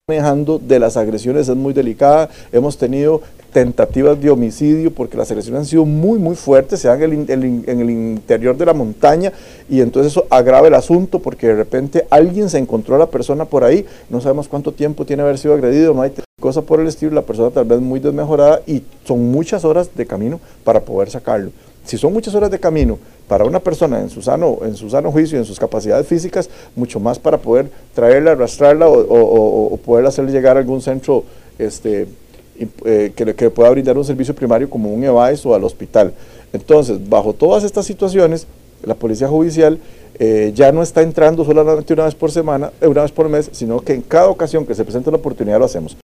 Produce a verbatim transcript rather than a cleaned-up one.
manejando de las agresiones es muy delicada. Hemos tenido tentativas de homicidio porque las agresiones han sido muy muy fuertes, se dan en el, en, en el interior de la montaña, y entonces eso agrava el asunto porque de repente alguien se encontró a la persona por ahí, no sabemos cuánto tiempo tiene haber sido agredido, no hay cosa por el estilo, la persona tal vez muy desmejorada, y son muchas horas de camino para poder sacarlo. Si son muchas horas de camino para una persona en su sano, en su sano juicio y en sus capacidades físicas, mucho más para poder traerla, arrastrarla o, o, o, o poder hacerle llegar a algún centro este, eh, que, que pueda brindar un servicio primario como un E V A E S o al hospital. Entonces, bajo todas estas situaciones, la Policía Judicial eh, ya no está entrando solamente una vez por semana, una vez por mes, sino que en cada ocasión que se presente la oportunidad lo hacemos.